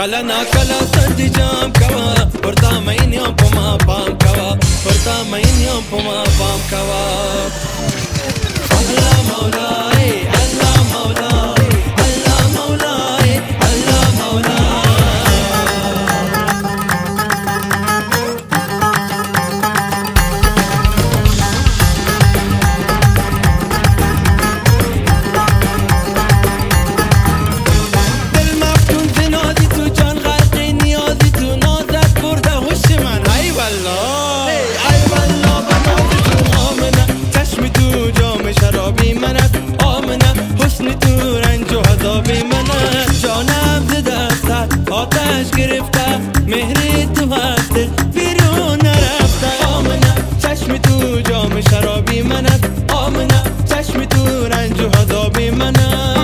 کلا نا کلا سردی جام کوا ورتا مینیام پما پام کوا ورتا مینیام پما پام کوا الله مولای الله مولای الله مولای الله مولای آتش گرفته مهری تو هست بیرون نرفته آمنه چشم تو جام شرابی من است آمنه چشم تو رنج و عذابی من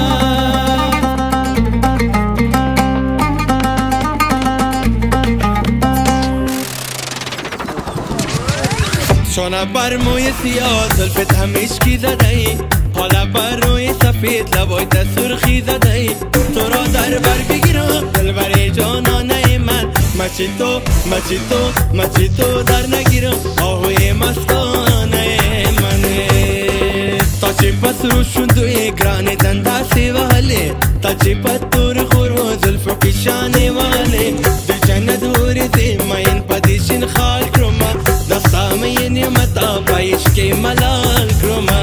شانه بر موی سیاه زلفت همیشکی زده ای حالا بر روی سفید لبایت سرخی زده ای تو را در بر بگیرم دل بر جانانه من مچی تو در نگیرم آهوی مستانه من تا چی پس روشون دوی گرانه دنداسی والی تا چی پس دور خور و زلف و پیشانی والی دو جنت دوری زیمین پدیشین خال کرما دستام یه نیمتا پایش که ملال کرما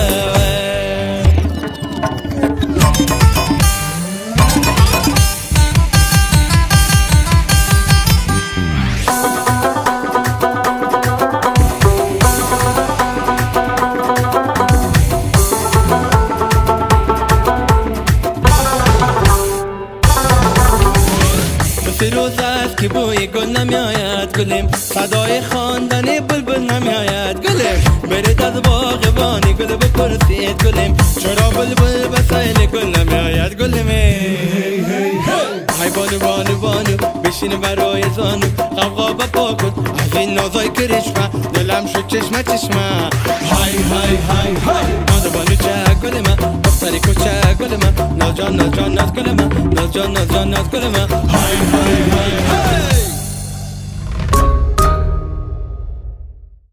روز است که بوی گل نمیآید گلیم صدای خواندن بلبل نمیآید گلیم برید از باغبانی گل بپرسید گلیم چرا بلبل به سیل گل نمیآید گلیم های بانو بشین برای زانو غوغا بپا کن از این نازای کرشمه دلم شد چشمه های ناز بانو چه گل من دختری کوچه گل من ناز جان ناز گل من ناز جان ناز گل من های